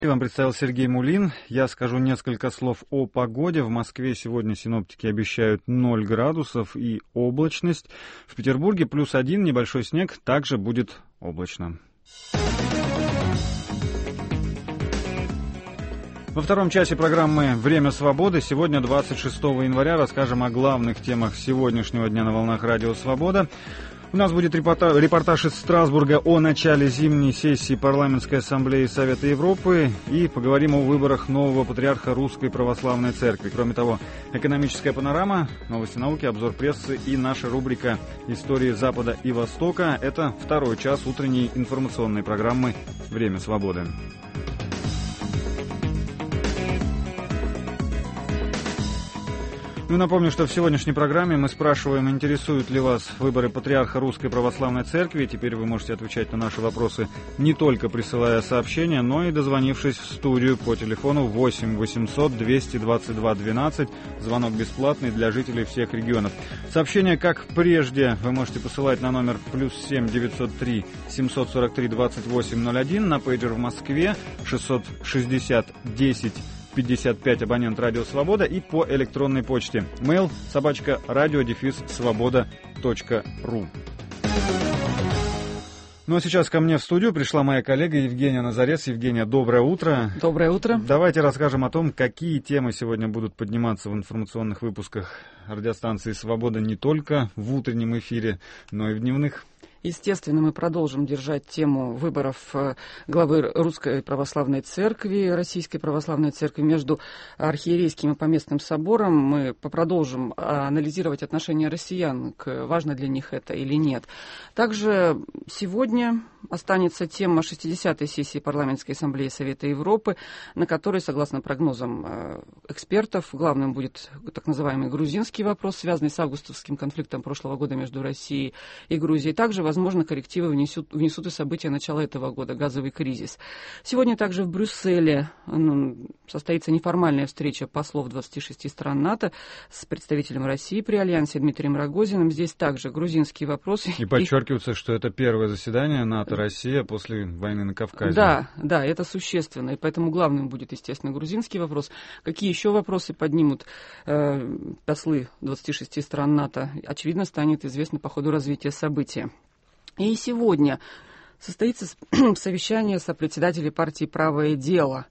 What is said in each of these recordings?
Вам представил Сергей Мулин. Я скажу несколько слов о погоде. В Москве сегодня синоптики обещают 0 градусов и облачность. В Петербурге +1, небольшой снег, также будет облачно. Во втором часе программы «Время свободы» сегодня, 26 января, расскажем о главных темах сегодняшнего дня на волнах Радио Свобода. У нас будет репортаж из Страсбурга о начале зимней сессии Парламентской ассамблеи Совета Европы и поговорим о выборах нового патриарха Русской Православной Церкви. Кроме того, экономическая панорама, новости науки, обзор прессы и наша рубрика «Истории Запада и Востока». Это второй час утренней информационной программы «Время свободы». Ну, напомню, что в сегодняшней программе мы спрашиваем, интересуют ли вас выборы патриарха Русской Православной Церкви. Теперь вы можете отвечать на наши вопросы не только присылая сообщения, но и дозвонившись в студию по телефону 8 800 222 12. Звонок бесплатный для жителей всех регионов. Сообщения, как прежде, вы можете посылать на номер +7 903 743 2801, на пейджер в Москве 660 10 55, абонент Радио Свобода, и по электронной почте mail @radio-svoboda.ru. Ну а сейчас ко мне в студию пришла моя коллега Евгения Назарец. Евгения, доброе утро. Доброе утро. Давайте расскажем о том, какие темы сегодня будут подниматься в информационных выпусках радиостанции «Свобода» не только в утреннем эфире, но и в дневных. Естественно, мы продолжим держать тему выборов главы Русской Православной Церкви, Российской Православной Церкви между архиерейским и поместным собором. Мы продолжим анализировать отношение россиян, важно для них это или нет. Также сегодня останется тема 60-й сессии Парламентской ассамблеи Совета Европы, на которой, согласно прогнозам экспертов, главным будет так называемый грузинский вопрос, связанный с августовским конфликтом прошлого года между Россией и Грузией. Также, возможно, коррективы внесут и события начала этого года, газовый кризис. Сегодня также в Брюсселе состоится неформальная встреча послов 26 стран НАТО с представителем России при Альянсе Дмитрием Рогозиным. Здесь также грузинские вопросы. И подчеркивается, что это первое заседание НАТО-Россия после войны на Кавказе. Да, это существенно. И поэтому главным будет, естественно, грузинский вопрос. Какие еще вопросы поднимут послы 26 стран НАТО, очевидно, станет известно по ходу развития события. И сегодня состоится совещание сопредседателей партии «Правое дело».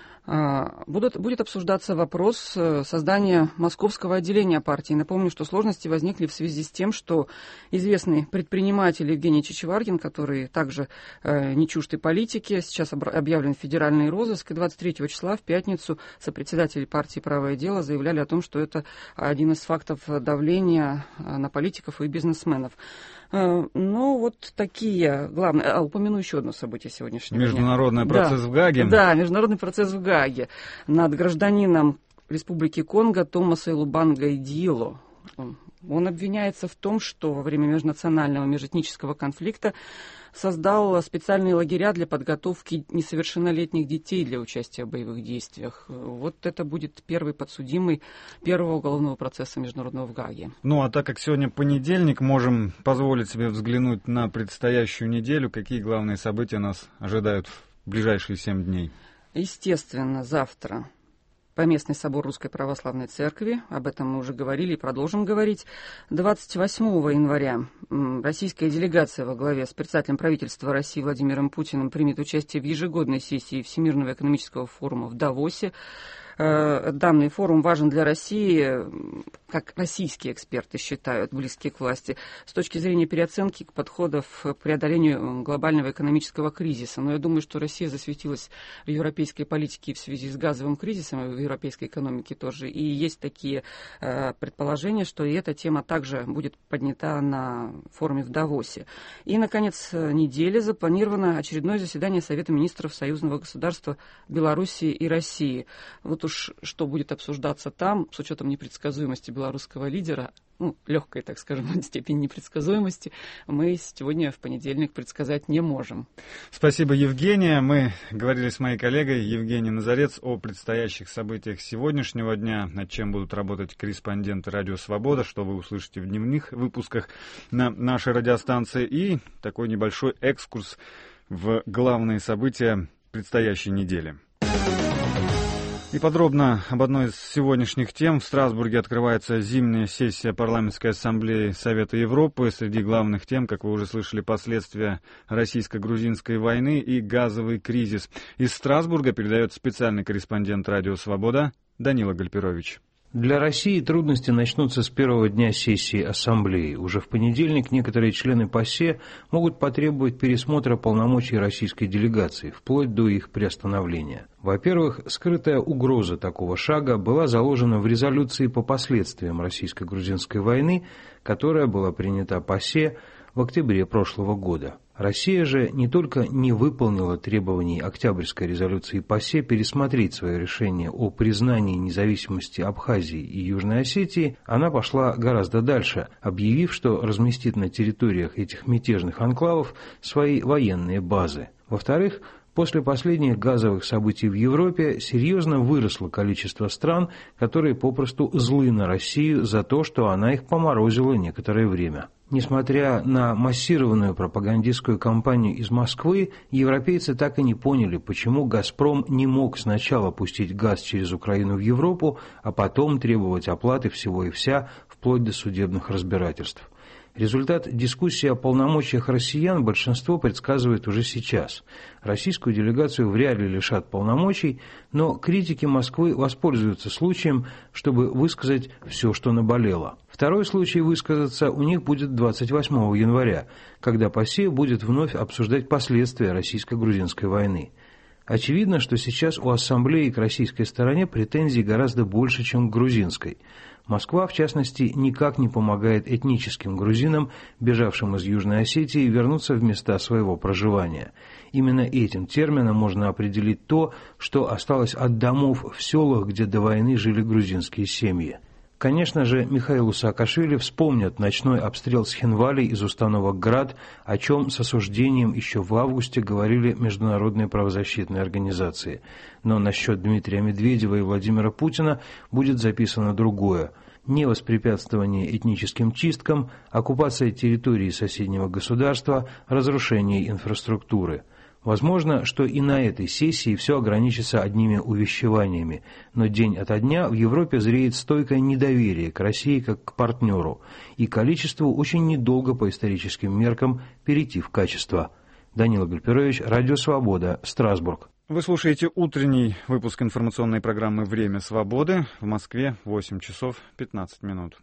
Будет обсуждаться вопрос создания московского отделения партии. Напомню, что сложности возникли в связи с тем, что известный предприниматель Евгений Чичеваркин, который также не чужд и политики, сейчас объявлен в федеральный розыск, и 23 числа в пятницу сопредседатели партии «Правое дело» заявляли о том, что это один из фактов давления на политиков и бизнесменов. Ну, вот такие главные. Упомяну еще одно событие сегодняшнего дня. Международный процесс в Гааге. Да, международный процесс в Гааге над гражданином Республики Конго Томасой Лубанго Диило. Он обвиняется в том, что во время межнационального межэтнического конфликта создал специальные лагеря для подготовки несовершеннолетних детей для участия в боевых действиях. Вот это будет первый подсудимый первого уголовного процесса международного в Гааге. Ну, а так как сегодня понедельник, можем позволить себе взглянуть на предстоящую неделю. Какие главные события нас ожидают в ближайшие 7 дней? Естественно, завтра Поместный собор Русской Православной Церкви, об этом мы уже говорили и продолжим говорить. 28 января российская делегация во главе с председателем правительства России Владимиром Путиным примет участие в ежегодной сессии Всемирного экономического форума в Давосе. Данный форум важен для России, как российские эксперты считают, близкие к власти, с точки зрения переоценки подходов к преодолению глобального экономического кризиса. Но я думаю, что Россия засветилась в европейской политике в связи с газовым кризисом, и в европейской экономике тоже. И есть такие предположения, что и эта тема также будет поднята на форуме в Давосе. И, наконец, недели запланировано очередное заседание Совета министров союзного государства Белоруссии и России. Вот уж что будет обсуждаться там, с учетом непредсказуемости белорусского лидера, легкой, так скажем, степени непредсказуемости, мы сегодня в понедельник предсказать не можем. Спасибо, Евгения. Мы говорили с моей коллегой Евгенией Назарец о предстоящих событиях сегодняшнего дня, над чем будут работать корреспонденты «Радио Свобода», что вы услышите в дневных выпусках на нашей радиостанции, и такой небольшой экскурс в главные события предстоящей недели. И подробно об одной из сегодняшних тем. В Страсбурге открывается зимняя сессия Парламентской ассамблеи Совета Европы. Среди главных тем, как вы уже слышали, последствия российско-грузинской войны и газовый кризис. Из Страсбурга передает специальный корреспондент «Радио Свобода» Данила Гальперович. Для России трудности начнутся с первого дня сессии Ассамблеи. Уже в понедельник некоторые члены ПАСЕ могут потребовать пересмотра полномочий российской делегации, вплоть до их приостановления. Во-первых, скрытая угроза такого шага была заложена в резолюции по последствиям российско-грузинской войны, которая была принята ПАСЕ в октябре прошлого года. Россия же не только не выполнила требований Октябрьской резолюции ПАСЕ пересмотреть свое решение о признании независимости Абхазии и Южной Осетии, она пошла гораздо дальше, объявив, что разместит на территориях этих мятежных анклавов свои военные базы. Во-вторых, после последних газовых событий в Европе серьезно выросло количество стран, которые попросту злы на Россию за то, что она их поморозила некоторое время. Несмотря на массированную пропагандистскую кампанию из Москвы, европейцы так и не поняли, почему «Газпром» не мог сначала пустить газ через Украину в Европу, а потом требовать оплаты всего и вся, вплоть до судебных разбирательств. Результат дискуссии о полномочиях россиян большинство предсказывает уже сейчас. Российскую делегацию вряд ли лишат полномочий, но критики Москвы воспользуются случаем, чтобы высказать все, что наболело. Второй случай высказаться у них будет 28 января, когда ПАСЕ будет вновь обсуждать последствия российско-грузинской войны. Очевидно, что сейчас у Ассамблеи к российской стороне претензий гораздо больше, чем к грузинской. Москва, в частности, никак не помогает этническим грузинам, бежавшим из Южной Осетии, вернуться в места своего проживания. Именно этим термином можно определить то, что осталось от домов в селах, где до войны жили грузинские семьи. Конечно же, Михаилу Саакашвили вспомнят ночной обстрел Схинвали из установок «Град», о чем с осуждением еще в августе говорили международные правозащитные организации. Но насчет Дмитрия Медведева и Владимира Путина будет записано другое. Не воспрепятствование этническим чисткам, оккупация территории соседнего государства, разрушение инфраструктуры. Возможно, что и на этой сессии все ограничится одними увещеваниями, но день ото дня в Европе зреет стойкое недоверие к России как к партнеру, и количеству очень недолго по историческим меркам перейти в качество. Данила Гальперович, Радио Свобода, Страсбург. Вы слушаете утренний выпуск информационной программы «Время свободы». В Москве 8 часов 15 минут.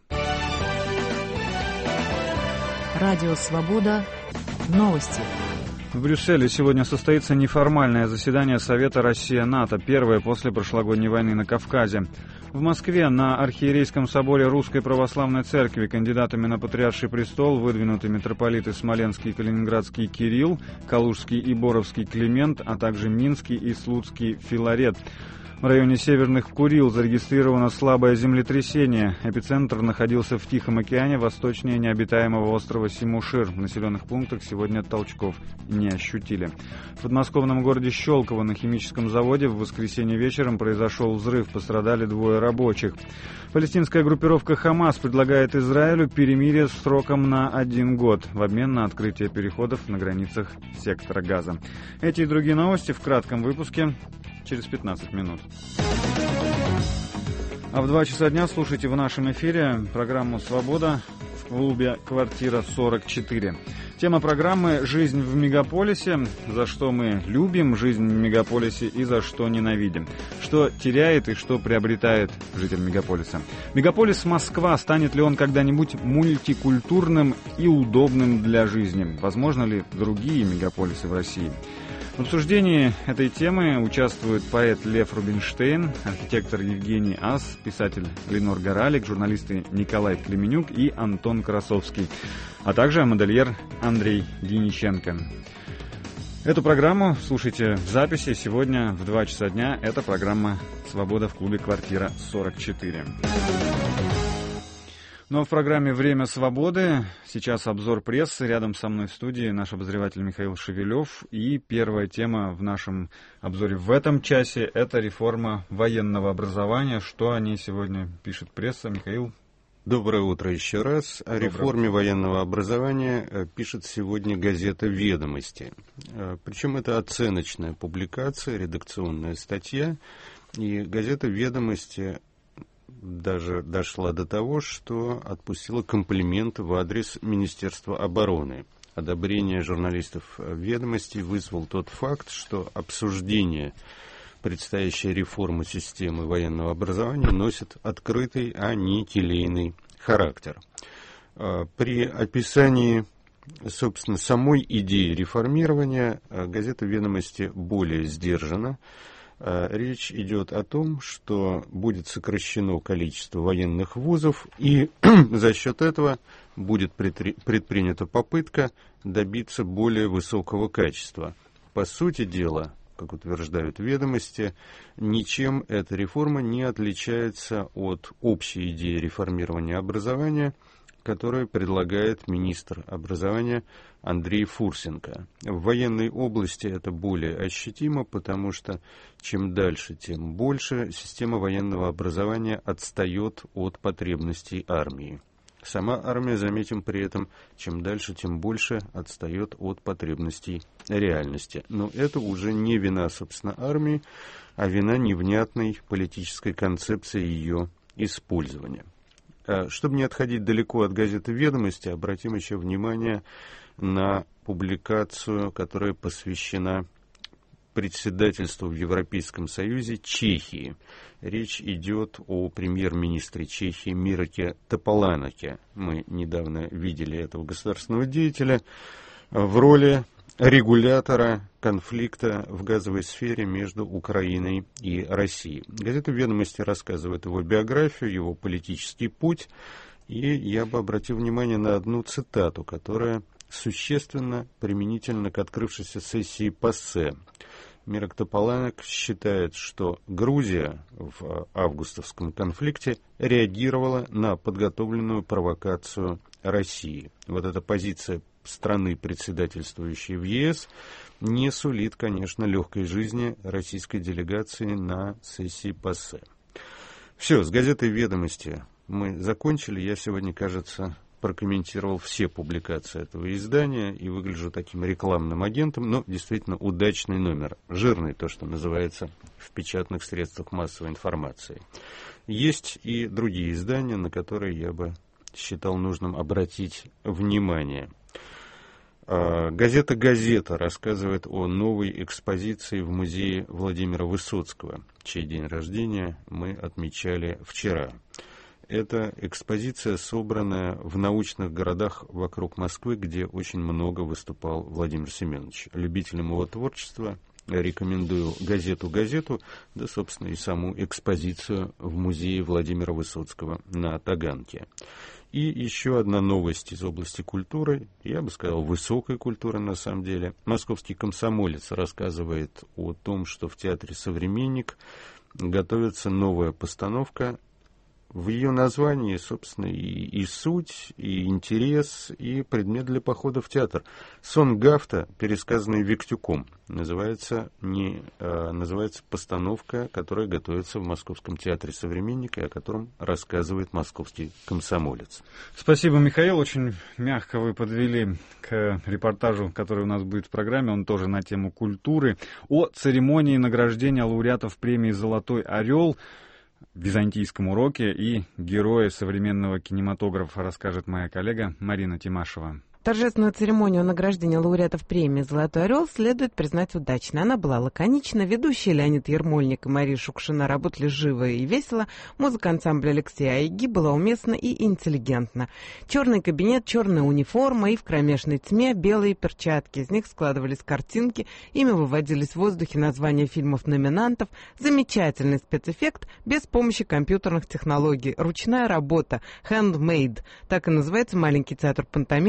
Радио Свобода. Новости. В Брюсселе сегодня состоится неформальное заседание Совета Россия-НАТО, первое после прошлогодней войны на Кавказе. В Москве на Архиерейском соборе Русской Православной Церкви кандидатами на Патриарший престол выдвинуты митрополиты Смоленский и Калининградский Кирилл, Калужский и Боровский Климент, а также Минский и Слуцкий Филарет. В районе Северных Курил зарегистрировано слабое землетрясение. Эпицентр находился в Тихом океане, восточнее необитаемого острова Симушир. В населенных пунктах сегодня толчков не ощутили. В подмосковном городе Щелково на химическом заводе в воскресенье вечером произошел взрыв, пострадали 2 рабочих. Палестинская группировка «Хамас» предлагает Израилю перемирие с сроком на 1 год в обмен на открытие переходов на границах сектора Газа. Эти и другие новости в кратком выпуске через 15 минут. А в 2 часа дня слушайте в нашем эфире программу «Свобода» в клубе «Квартира 44». Тема программы «Жизнь в мегаполисе». За что мы любим жизнь в мегаполисе и за что ненавидим. Что теряет и что приобретает житель мегаполиса. Мегаполис Москва, станет ли он когда-нибудь мультикультурным и удобным для жизни? Возможно ли другие мегаполисы в России? В обсуждении этой темы участвуют поэт Лев Рубинштейн, архитектор Евгений Ас, писатель Ленор Горалик, журналисты Николай Клеменюк и Антон Красовский, а также модельер Андрей Дениченко. Эту программу слушайте в записи сегодня в 2 часа дня. Это программа «Свобода» в клубе «Квартира 44». Но в программе «Время свободы» сейчас обзор прессы. Рядом со мной в студии наш обозреватель Михаил Шевелев. И первая тема в нашем обзоре в этом часе – это реформа военного образования. Что о ней сегодня пишет пресса? Михаил, Доброе утро еще раз. О реформе военного образования пишет сегодня газета «Ведомости». Причем это оценочная публикация, редакционная статья. И газета «Ведомости» даже дошла до того, что отпустила комплимент в адрес Министерства обороны. Одобрение журналистов «Ведомостей» вызвал тот факт, что обсуждение предстоящей реформы системы военного образования носит открытый, а не келейный характер. При описании, собственно, самой идеи реформирования газета «Ведомости» более сдержана. Речь идет о том, что будет сокращено количество военных вузов, и за счет этого будет предпринята попытка добиться более высокого качества. По сути дела, как утверждают «Ведомости», ничем эта реформа не отличается от общей идеи реформирования образования, которую предлагает министр образования Андрей Фурсенко. В военной области это более ощутимо, потому что чем дальше, тем больше система военного образования отстает от потребностей армии. Сама армия, заметим при этом, чем дальше, тем больше отстает от потребностей реальности. Но это уже не вина, собственно, армии, а вина невнятной политической концепции ее использования. Чтобы не отходить далеко от газеты «Ведомости», обратим еще внимание на публикацию, которая посвящена председательству в Европейском Союзе Чехии. Речь идет о премьер-министре Чехии Мироке Тополанаке. Мы недавно видели этого государственного деятеля в роли регулятора конфликта в газовой сфере между Украиной и Россией. Газета «Ведомости» рассказывает его биографию, его политический путь, и я бы обратил внимание на одну цитату, которая существенно применительно к открывшейся сессии ПАСЕ. Мирок Тополанак считает, что Грузия в августовском конфликте реагировала на подготовленную провокацию России. Вот эта позиция страны, председательствующей в ЕС, не сулит, конечно, легкой жизни российской делегации на сессии ПАСЕ. Все, с газетой «Ведомости» мы закончили. Я сегодня, кажется, прокомментировал все публикации этого издания и выгляжу таким рекламным агентом, но действительно удачный номер, жирный, то, что называется в печатных средствах массовой информации. Есть и другие издания, на которые я бы считал нужным обратить внимание. Газета «Газета» рассказывает о новой экспозиции в музее Владимира Высоцкого, чей день рождения мы отмечали вчера. Эта экспозиция собрана в научных городах вокруг Москвы, где очень много выступал Владимир Семенович. Любителям его творчества рекомендую газету, да, собственно, и саму экспозицию в музее Владимира Высоцкого на Таганке. И еще одна новость из области культуры, я бы сказал, высокой культуры на самом деле. Московский комсомолец рассказывает о том, что в театре «Современник» готовится новая постановка. В ее названии, собственно, и суть, и интерес, и предмет для похода в театр. «Сон Гафта», пересказанный Виктюком, называется постановка, которая готовится в Московском театре «Современник», и о котором рассказывает московский комсомолец. Спасибо, Михаил. Очень мягко вы подвели к репортажу, который у нас будет в программе. Он тоже на тему культуры. О церемонии награждения лауреатов премии «Золотой орел», византийском уроке и героя современного кинематографа расскажет моя коллега Марина Тимашева. Торжественную церемонию награждения лауреатов премии «Золотой орел» следует признать удачной. Она была лаконична. Ведущие Леонид Ермольник и Мария Шукшина работали живо и весело. Музыка ансамбля Алексея Айги была уместна и интеллигентна. Черный кабинет, черная униформа и в кромешной тьме белые перчатки. Из них складывались картинки, ими выводились в воздухе названия фильмов-номинантов. Замечательный спецэффект без помощи компьютерных технологий. Ручная работа, handmade. Так и называется маленький театр пантомимы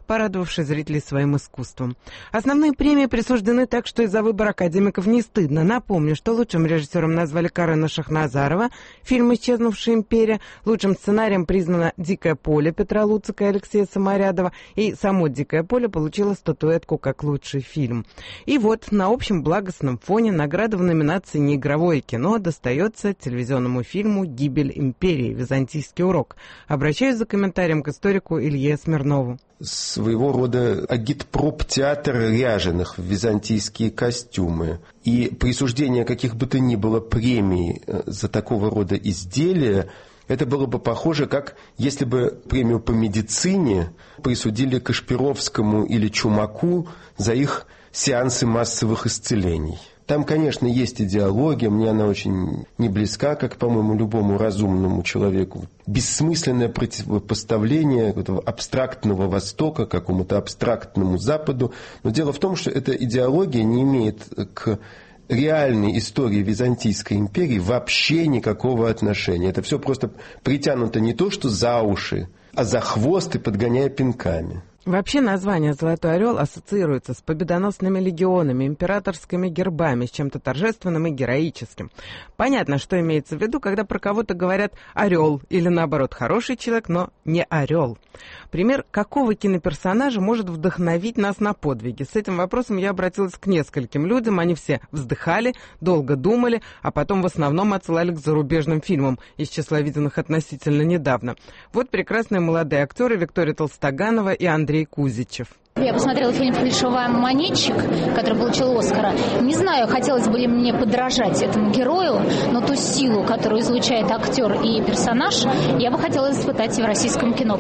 порадовавший зрителей своим искусством. Основные премии присуждены так, что из-за выбора академиков не стыдно. Напомню, что лучшим режиссером назвали Карена Шахназарова, фильм «Исчезнувшая империя», лучшим сценарием признано «Дикое поле» Петра Луцика и Алексея Саморядова, и само «Дикое поле» получило статуэтку как лучший фильм. И вот на общем благостном фоне награда в номинации «Неигровое кино» достается телевизионному фильму «Гибель империи. Византийский урок». Обращаюсь за комментарием к историку Илье Смирнову. Своего рода агитпроп-театр ряженых в византийские костюмы. И присуждение каких бы то ни было премий за такого рода изделия, это было бы похоже, как если бы премию по медицине присудили Кашпировскому или Чумаку за их сеансы массовых исцелений. Там, конечно, есть идеология, мне она очень не близка, как, по-моему, любому разумному человеку. Бессмысленное противопоставление этого абстрактного Востока какому-то абстрактному Западу. Но дело в том, что эта идеология не имеет к реальной истории Византийской империи вообще никакого отношения. Это все просто притянуто не то что за уши, а за хвост и подгоняя пинками. Вообще название «Золотой орел» ассоциируется с победоносными легионами, императорскими гербами, с чем-то торжественным и героическим. Понятно, что имеется в виду, когда про кого-то говорят «орел» или, наоборот, «хороший человек», но не «орел». Пример какого киноперсонажа может вдохновить нас на подвиги? С этим вопросом я обратилась к нескольким людям. Они все вздыхали, долго думали, а потом в основном отсылали к зарубежным фильмам, из числа виденных относительно недавно. Вот прекрасные молодые актеры Виктория Толстоганова и Андрей Кузичев. Я посмотрела фильм «Фальшивый монетчик», который получил «Оскара». Не знаю, хотелось бы ли мне подражать этому герою, но ту силу, которую излучает актер и персонаж, я бы хотела испытать и в российском кино.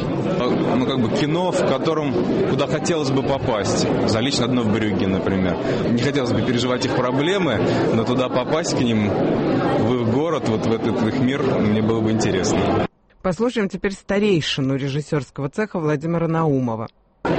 Кино, куда хотелось бы попасть. «Залечь на дно в брюгге», например. Не хотелось бы переживать их проблемы, но туда попасть к ним, в их город, вот в этот их мир, мне было бы интересно. Послушаем теперь старейшину режиссерского цеха Владимира Наумова.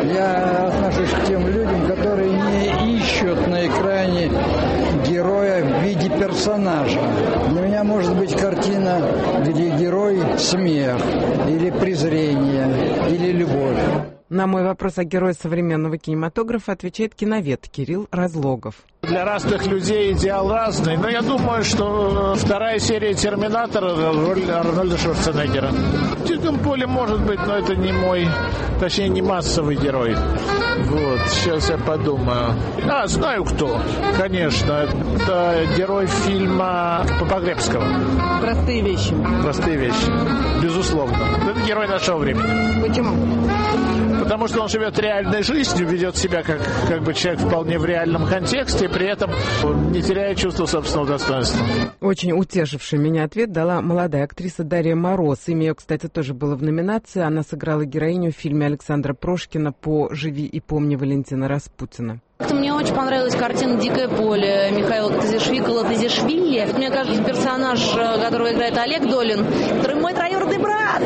Я отношусь к тем людям, которые не ищут на экране героя в виде персонажа. Для меня может быть картина, где герой – смех, или презрение, или любовь. На мой вопрос о герое современного кинематографа отвечает киновед Кирилл Разлогов. Для разных людей идеал разный, но я думаю, что вторая серия «Терминатора» роль Арнольда Шварценеггера. В «Диком поле» может быть, но это не мой, точнее не массовый герой. Вот, сейчас я подумаю. Знаю кто, конечно. Это герой фильма Погребского. «Простые вещи». «Простые вещи», безусловно. Это герой нашего времени. Почему? Потому что он живет реальной жизнью, ведет себя как бы человек вполне в реальном контексте, при этом не теряя чувства собственного достоинства. Очень утешивший меня ответ дала молодая актриса Дарья Мороз. Имя ее, кстати, тоже было в номинации. Она сыграла героиню в фильме Александра Прошкина «По живи и помни Валентина Распутина». Мне очень понравилась картина «Дикое поле» Михаила Катазишвили. Мне кажется, персонаж, которого играет Олег Долин, который мой троюродный брат.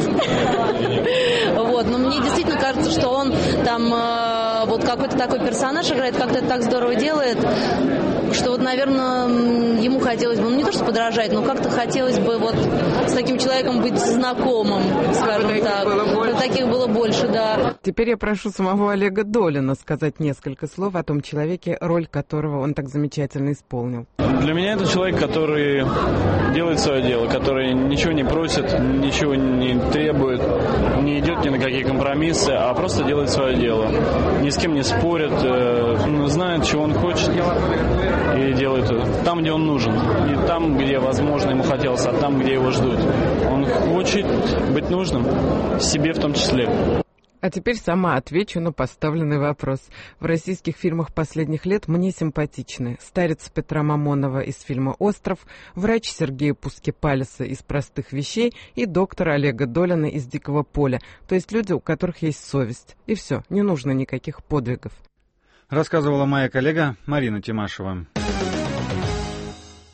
Вот, но мне действительно кажется, что он там вот какой-то такой персонаж играет, как-то это так здорово делает, что вот, наверное, ему хотелось бы, не то что подражать, но как-то хотелось бы вот с таким человеком быть знакомым, скажем так. Таких было больше, да. Теперь я прошу самого Олега Долина сказать несколько слов о том человеке, роль которого он так замечательно исполнил. Для меня это человек, который делает свое дело, который ничего не просит, ничего не требует, не идет ни на какие компромиссы, а просто делает свое дело. Ни с кем не спорит, знает, чего он хочет, и делает это там, где он нужен. Не там, где, возможно, ему хотелось, а там, где его ждут. Он хочет быть нужным, себе в том числе. А теперь сама отвечу на поставленный вопрос. В российских фильмах последних лет мне симпатичны старец Петра Мамонова из фильма «Остров», врач Сергея Пускипалиса из «Простых вещей» и доктор Олега Долина из «Дикого поля». То есть люди, у которых есть совесть. И все, не нужно никаких подвигов. Рассказывала моя коллега Марина Тимашева.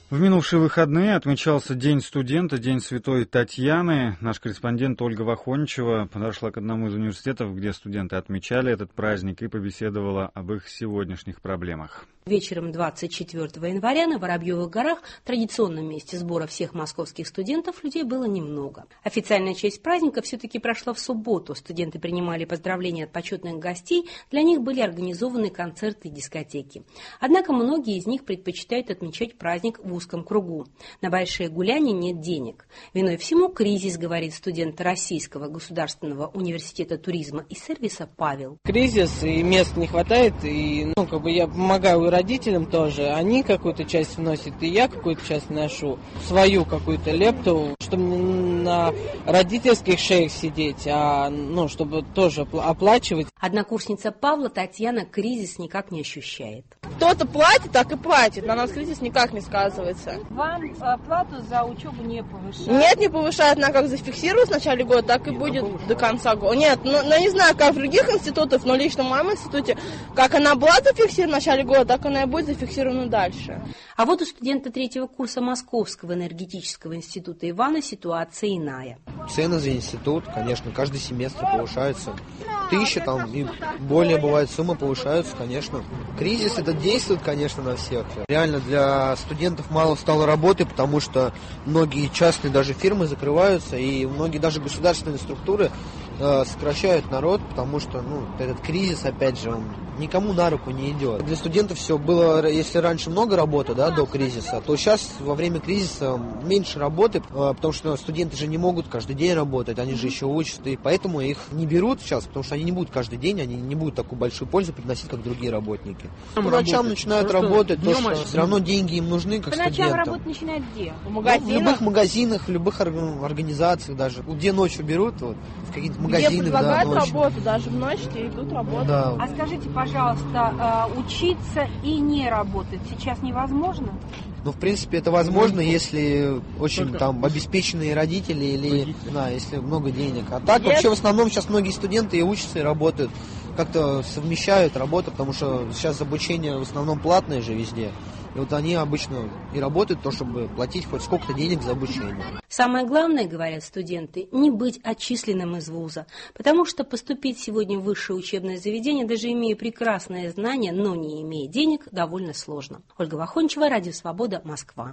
В минувшие выходные отмечался День студента, День Святой Татьяны. Наш корреспондент Ольга Вахончева подошла к одному из университетов, где студенты отмечали этот праздник, и побеседовала об их сегодняшних проблемах. Вечером 24 января на Воробьевых горах, традиционном месте сбора всех московских студентов, людей было немного. Официальная часть праздника все-таки прошла в субботу. Студенты принимали поздравления от почетных гостей, для них были организованы концерты и дискотеки. Однако многие из них предпочитают отмечать праздник в узком кругу. На большие гуляния нет денег. Виной всему кризис, говорит студент Российского государственного университета туризма и сервиса Павел. Кризис, и мест не хватает, и я помогаю родителям тоже. Они какую-то часть вносят, и я какую-то часть вношу. Свою какую-то лепту, чтобы не на родительских шеях сидеть, а чтобы тоже оплачивать. Однокурсница Павла Татьяна кризис никак не ощущает. Кто-то платит, так и платит. На нас кризис никак не сказывается. Вам плату за учебу не повышают? Нет, не повышают. Она как зафиксирует в начале года, так и будет до конца года. Нет, не знаю, как в других институтах, но лично в моем институте, как она была зафиксирована в начале года, так она и будет зафиксирована дальше. А вот у студента 3-го курса Московского энергетического института Ивана ситуация иная. Цены за институт, конечно, каждый семестр повышаются. 1000 и более бывает суммы повышаются, конечно. Кризис это действует, конечно, на всех. Реально для студентов мало стало работы, потому что многие частные даже фирмы закрываются, и многие даже государственные структуры сокращают народ, потому что этот кризис, опять же, он никому на руку не идет. Для студентов все было, если раньше много работы, до кризиса, то сейчас во время кризиса меньше работы, потому что студенты же не могут каждый день работать, они же еще учатся, и поэтому их не берут сейчас, потому что они не будут каждый день, они не будут такую большую пользу приносить, как другие работники. По ночам начинают работать, потому что все равно деньги им нужны, как студентам. По ночам работать начинают где? В магазинах? В любых магазинах, в любых организациях даже. Где ночью берут, в каких-то магазинах. Где предлагают работу, даже в ночь идут работать. Да. А скажите, пожалуйста, учиться и не работать сейчас невозможно? В принципе, это возможно, если очень обеспеченные родители или если много денег. А так вообще в основном сейчас многие студенты и учатся, и работают. Как-то совмещают работу, потому что сейчас обучение в основном платное же везде. И они обычно и работают, чтобы платить хоть сколько-то денег за обучение. Самое главное, говорят студенты, не быть отчисленным из вуза, потому что поступить сегодня в высшее учебное заведение, даже имея прекрасные знания, но не имея денег, довольно сложно. Ольга Вахончева, Радио Свобода, Москва.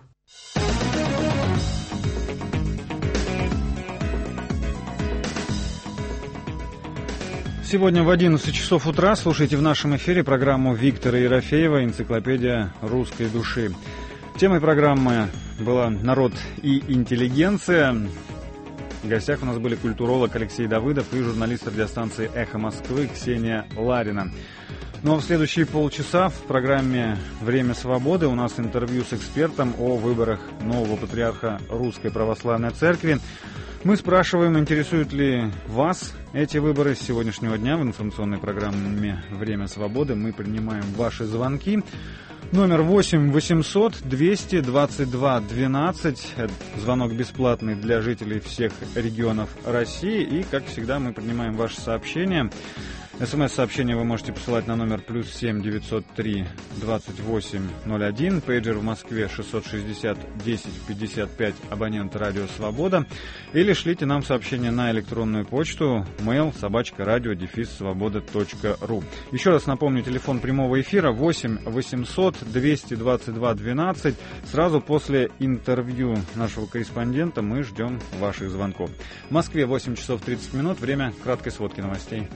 Сегодня в 11 часов утра слушайте в нашем эфире программу Виктора Ерофеева «Энциклопедия русской души». Темой программы была «Народ и интеллигенция». В гостях у нас были культуролог Алексей Давыдов и журналист радиостанции «Эхо Москвы» Ксения Ларина. Ну а в следующие полчаса в программе «Время свободы» у нас интервью с экспертом о выборах нового патриарха Русской Православной Церкви. Мы спрашиваем, интересуют ли вас эти выборы с сегодняшнего дня. В информационной программе «Время свободы» мы принимаем ваши звонки. Номер 8 800 222 12. Звонок бесплатный для жителей всех регионов России. И, как всегда, мы принимаем ваши сообщения. СМС-сообщение вы можете посылать на номер +7 903 2801. Пейджер в Москве 660 10 55, абонент Радио Свобода. Или шлите нам сообщение на электронную почту mail@radio-svoboda.ru. Еще раз напомню, телефон прямого эфира 8 800 222 12. Сразу после интервью нашего корреспондента мы ждем ваших звонков. В Москве 8 часов 30 минут. Время краткой сводки новостей.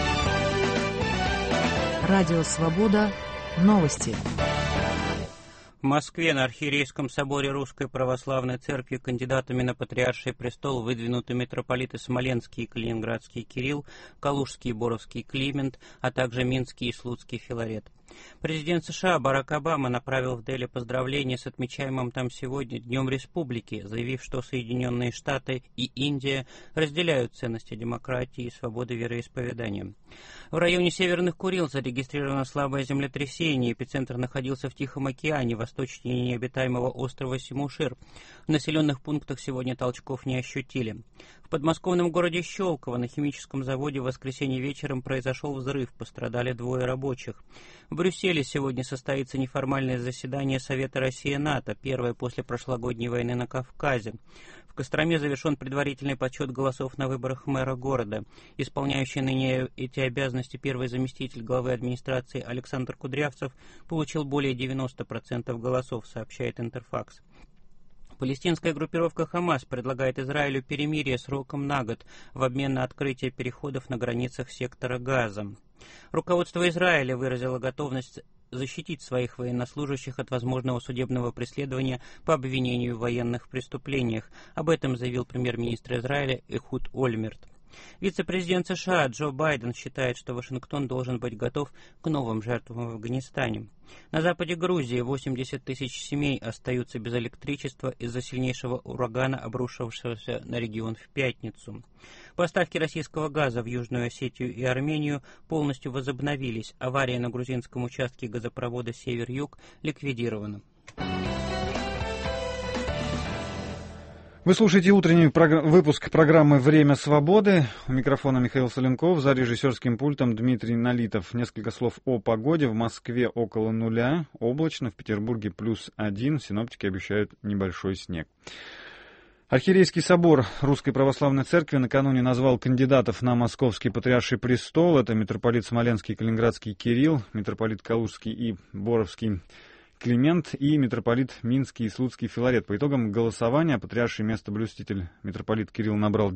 Радио Свобода. Новости. В Москве на Архиерейском соборе Русской Православной Церкви кандидатами на патриарший престол выдвинуты митрополиты Смоленский и Калининградский Кирилл, Калужский и Боровский Климент, а также Минский и Слуцкий Филарет. Президент США Барак Обама направил в Дели поздравления с отмечаемым там сегодня Днем Республики, заявив, что Соединенные Штаты и Индия разделяют ценности демократии и свободы вероисповедания. В районе Северных Курил зарегистрировано слабое землетрясение. Эпицентр находился в Тихом океане, восточнее необитаемого острова Симушир. В населенных пунктах сегодня толчков не ощутили. В подмосковном городе Щелково на химическом заводе в воскресенье вечером произошел взрыв, пострадали 2 рабочих. В Брюсселе сегодня состоится неформальное заседание Совета Россия-НАТО, первое после прошлогодней войны на Кавказе. В Костроме завершен предварительный подсчет голосов на выборах мэра города. Исполняющий ныне эти обязанности первый заместитель главы администрации Александр Кудрявцев получил более 90% голосов, сообщает Интерфакс. Палестинская группировка «Хамас» предлагает Израилю перемирие сроком на год в обмен на открытие переходов на границах сектора Газа. Руководство Израиля выразило готовность защитить своих военнослужащих от возможного судебного преследования по обвинению в военных преступлениях. Об этом заявил премьер-министр Израиля Эхуд Ольмерт. Вице-президент США Джо Байден считает, что Вашингтон должен быть готов к новым жертвам в Афганистане. На западе Грузии 80 тысяч семей остаются без электричества из-за сильнейшего урагана, обрушившегося на регион в пятницу. Поставки российского газа в Южную Осетию и Армению полностью возобновились. Авария на грузинском участке газопровода «Север-Юг» ликвидирована. Вы слушаете утренний выпуск программы «Время свободы». У микрофона Михаил Соленков, за режиссерским пультом Дмитрий Налитов. Несколько слов о погоде. В Москве около 0, облачно, в Петербурге +1, синоптики обещают небольшой снег. Архиерейский собор Русской Православной Церкви накануне назвал кандидатов на Московский Патриарший престол. Это митрополит Смоленский и Калининградский Кирилл, митрополит Калужский и Боровский Климент и митрополит Минский и Слуцкий Филарет. По итогам голосования патриарший местоблюститель митрополит Кирилл набрал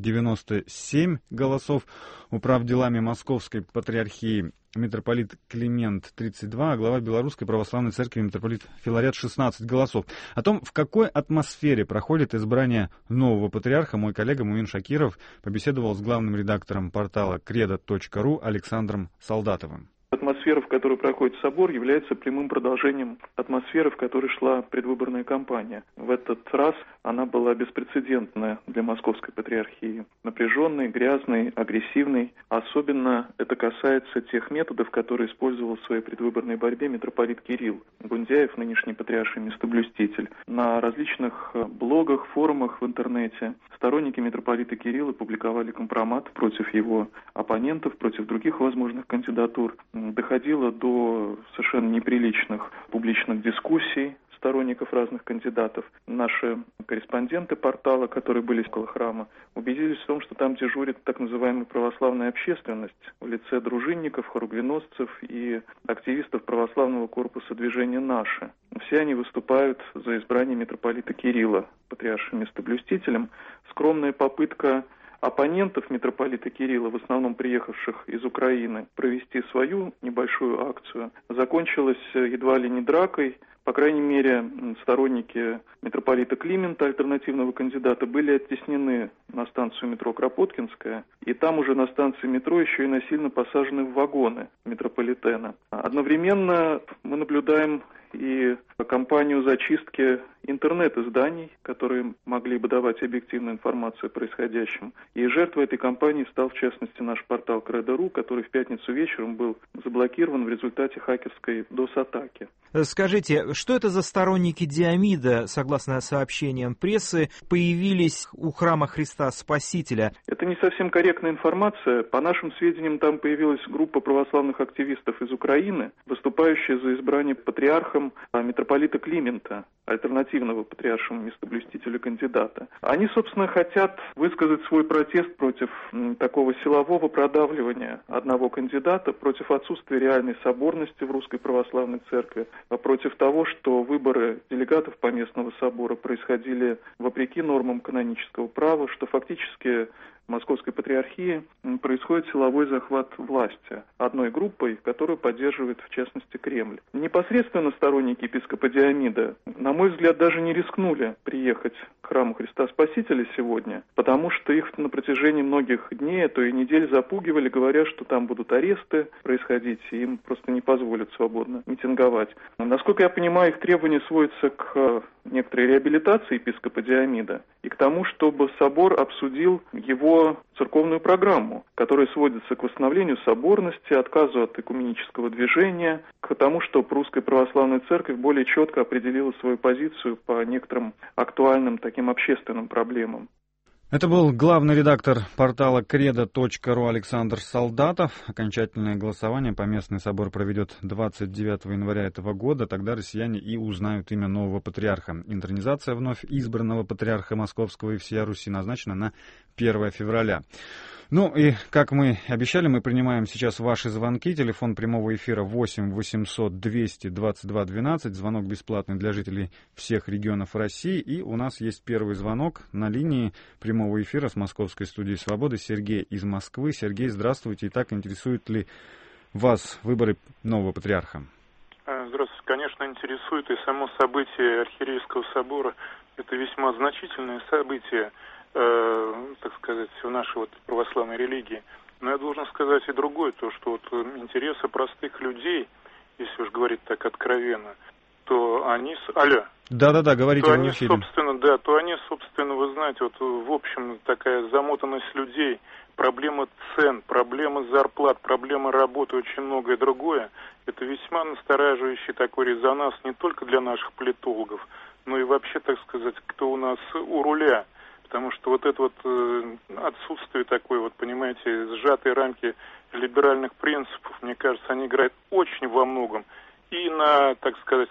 97 голосов. Управ делами Московской Патриархии митрополит Климент 32, а глава Белорусской Православной Церкви митрополит Филарет 16 голосов. О том, в какой атмосфере проходит избрание нового патриарха, мой коллега Муин Шакиров побеседовал с главным редактором портала credo.ru Александром Солдатовым. Атмосфера, в которой проходит собор, является прямым продолжением атмосферы, в которой шла предвыборная кампания. В этот раз она была беспрецедентная для Московской Патриархии. Напряженной, грязной, агрессивной. Особенно это касается тех методов, которые использовал в своей предвыборной борьбе митрополит Кирилл Гундяев, нынешний патриарший местоблюститель. На различных блогах, форумах в интернете сторонники митрополита Кирилла публиковали компромат против его оппонентов, против других возможных кандидатур. Доходило до совершенно неприличных публичных дискуссий сторонников разных кандидатов. Наши корреспонденты портала, которые были около храма, убедились в том, что там дежурит так называемая православная общественность в лице дружинников, хоругвеносцев и активистов православного корпуса движения «Наши». Все они выступают за избрание митрополита Кирилла патриаршим местоблюстителем. Скромная попытка оппонентов митрополита Кирилла, в основном приехавших из Украины, провести свою небольшую акцию, закончилась едва ли не дракой. По крайней мере, сторонники митрополита Климента, альтернативного кандидата, были оттеснены на станцию метро Кропоткинская, и там уже на станции метро еще и насильно посажены в вагоны метрополитена. Одновременно мы наблюдаем и кампанию зачистки интернет-изданий, которые могли бы давать объективную информацию о происходящем. И жертвой этой кампании стал, в частности, наш портал Credo.ru, который в пятницу вечером был заблокирован в результате хакерской DOS-атаки. Скажите, что это за сторонники Диомида, согласно сообщениям прессы, появились у храма Христа Спасителя? Это не совсем корректная информация. По нашим сведениям, там появилась группа православных активистов из Украины, выступающая за избрание патриархом митрополита Климента, альтернативного патриаршему местоблюстителю кандидата. Они, собственно, хотят высказать свой протест против такого силового продавливания одного кандидата, против отсутствия реальной соборности в Русской Православной Церкви, против того, что выборы делегатов Поместного собора происходили вопреки нормам канонического права, что фактически в Московской Патриархии происходит силовой захват власти одной группой, которую поддерживает, в частности, Кремль. Непосредственно сторонники епископа Диомида, на мой взгляд, даже не рискнули приехать к храму Христа Спасителя сегодня, потому что их на протяжении многих дней, а то и недель запугивали, говоря, что там будут аресты происходить, и им просто не позволят свободно митинговать. Насколько я понимаю, их требования сводятся к некоторой реабилитации епископа Диомида и к тому, чтобы собор обсудил его церковную программу, которая сводится к восстановлению соборности, отказу от экуменического движения, к тому, чтобы Русская Православная Церковь более четко определила свою позицию по некоторым актуальным таким общественным проблемам. Это был главный редактор портала credo.ru Александр Солдатов. Окончательное голосование Поместный собор проведет 29 января этого года. Тогда россияне и узнают имя нового патриарха. Интронизация вновь избранного патриарха Московского и всея Руси назначена на 1 февраля. Ну и, как мы обещали, мы принимаем сейчас ваши звонки. Телефон прямого эфира 8 800 200 22 12. Звонок бесплатный для жителей всех регионов России. И у нас есть первый звонок на линии прямого эфира с Московской студии «Свободы». Сергей из Москвы. Сергей, здравствуйте. Итак, интересуют ли вас выборы нового патриарха? Здравствуйте. Конечно, интересует. И само событие Архиерейского собора – это весьма значительное событие, так сказать, в нашей православной религии. Но я должен сказать и другое, то, что интересы простых людей, если уж говорить так откровенно, то они... Алло. Да-да-да, говорите то в они, эфире. собственно, вы знаете, в общем, такая замотанность людей, проблема цен, проблема зарплат, проблема работы, очень многое другое, это весьма настораживающий такой резонанс не только для наших политологов, но и вообще, так сказать, кто у нас у руля. Потому что это отсутствие такой, понимаете, сжатой рамки либеральных принципов, мне кажется, они играют очень во многом и на, так сказать,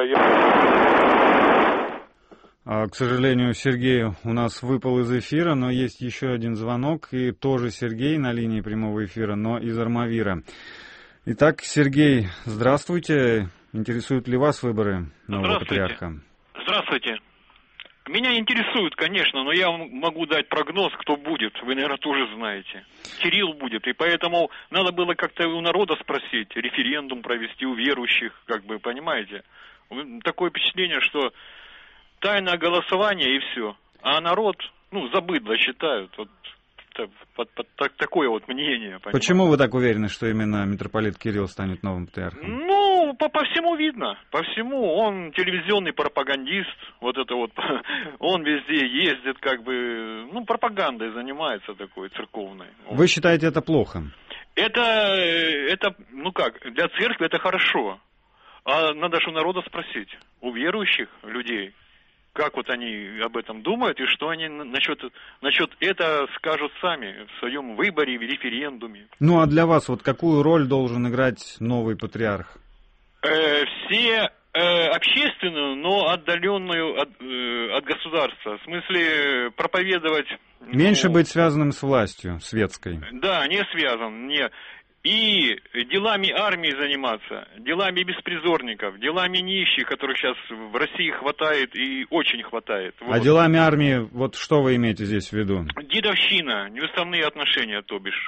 состояние. К сожалению, Сергей у нас выпал из эфира, но есть еще один звонок, и тоже Сергей на линии прямого эфира, но из Армавира. Итак, Сергей, здравствуйте. Интересуют ли вас выборы нового патриарха? Здравствуйте. Меня интересует, конечно, но я могу дать прогноз, кто будет. Вы, наверное, тоже знаете. Кирилл будет, и поэтому надо было как-то у народа спросить, референдум провести у верующих, понимаете. Такое впечатление, что тайное голосование и все. А народ, забыдло считают. Такое мнение. Понимаете? Почему вы так уверены, что именно митрополит Кирилл станет новым патриархом? По всему видно. По всему. Он телевизионный пропагандист. Он везде ездит, пропагандой занимается такой церковной. Вы считаете это плохо? Это для церкви это хорошо. А надо же у народа спросить, у верующих людей, как они об этом думают и что они насчет это скажут сами в своем выборе, в референдуме. Ну а для вас какую роль должен играть новый патриарх? Все общественную, но отдаленную от государства. В смысле проповедовать... Меньше быть связанным с властью светской. Да, не связан, не. И делами армии заниматься, делами беспризорников, делами нищих, которых сейчас в России хватает и очень хватает. А делами армии, что вы имеете здесь в виду? Дедовщина, неуставные отношения, то бишь.